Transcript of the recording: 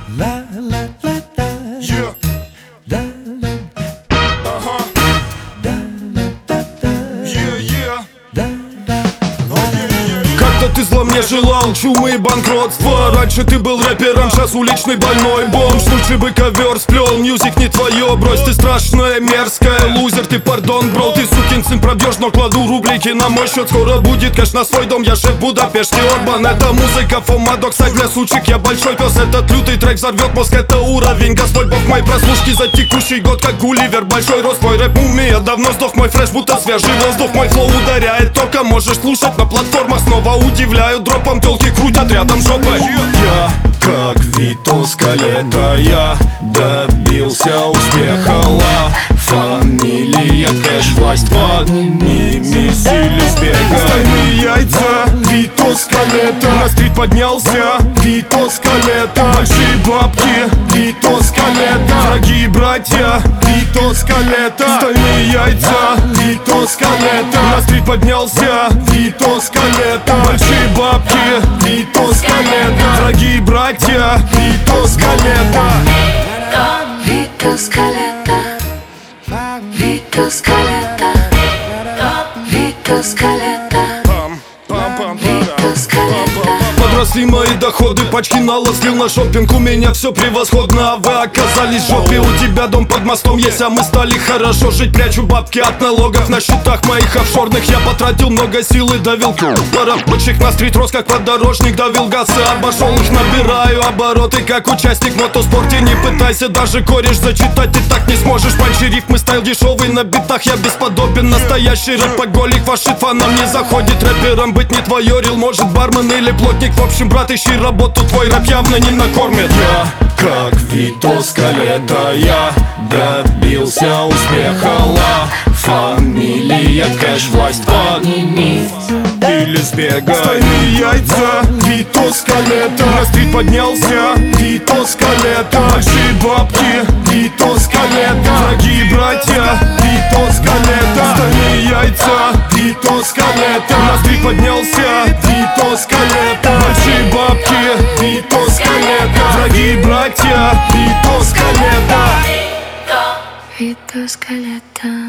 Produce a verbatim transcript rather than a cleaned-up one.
La la la la. Yeah. Da la. Uh-huh. Da la da da. Yeah, yeah. Да, да. Oh, yeah, yeah, yeah. Как-то ты зла мне желал чумы и банкротства. Раньше ты был рэпером, сейчас уличный больной бомж. Лучше бы ковер сплел, мьюзик не твое. Брось, ты страшная, мерзкая, лузер. Ты пардон, бро, ты сукин сын пробьешь, но кладу рублики на мой счет. Скоро будет кэш на свой дом, я шеф в Будапеште. Орбан, это музыка, фомадокс, а для сучек я большой пес. Этот лютый трек взорвет мозг, это уровень. Господь бог моей прослушки за текущий год, как Гулливер. Большой рост, мой рэп мумия, давно сдох. Мой фреш, будто свежий воздух. Мой флоу ударяет током, можешь слушать на платформах. Снова удивляют дропом, тёлки крутят рядом жопой. Я, как Вито Скалета, я добился успеха. Ла, фамилия, кэш, власть, подними силы сбега. Стальные яйца, Вито Скалета. На стрит поднялся, Вито Скалета. Большие бабки, Вито Скалета. Дорогие братья, Вито Скалета. Стальные яйца, Вито Скалета. На стрит поднялся, Вито Скалета. Большие бабки, Вито Скалета. Дорогие братья, Вито Скалета. Vito Scaletta, Vito Scaletta, Vito Scaletta, Pam, pam, pam, Vito Scaletta. Подросли мои доходы, пачки налог слил на шопинг. У меня все превосходно, а вы оказались в жопе. У тебя дом под мостом есть, а мы стали хорошо жить. Прячу бабки от налогов на счетах моих офшорных. Я потратил много сил и давил рабочих. На стрит рос как подорожник, давил газ и обошел их. Набираю обороты, как участник в мотоспорте. Не пытайся даже кореш зачитать, ты так не сможешь. Панчи рифмы, стайл дешевый на битах, я бесподобен. Настоящий рэпоголик, ваши фанам не заходит. Рэпером быть не твое, рил, может бармен или плотник. В общем, брат, ищи работу, твой рэп явно не накормит. Я, как Вито Скалета, я добился успеха. Ла, фамилия, кэш, власть, подними или сбега. Стальные яйца, Вито Скалета. На стрит поднялся, Вито Скалета. Большие бабки, Вито Скалета. Дорогие братья, Вито Скалета. Стальные яйца, Вито Скалета. На стрит поднялся, Вито Скалета. Большие бабки, Вито Скалета. Дорогие братья, Вито Скалета. Vito Scaletta.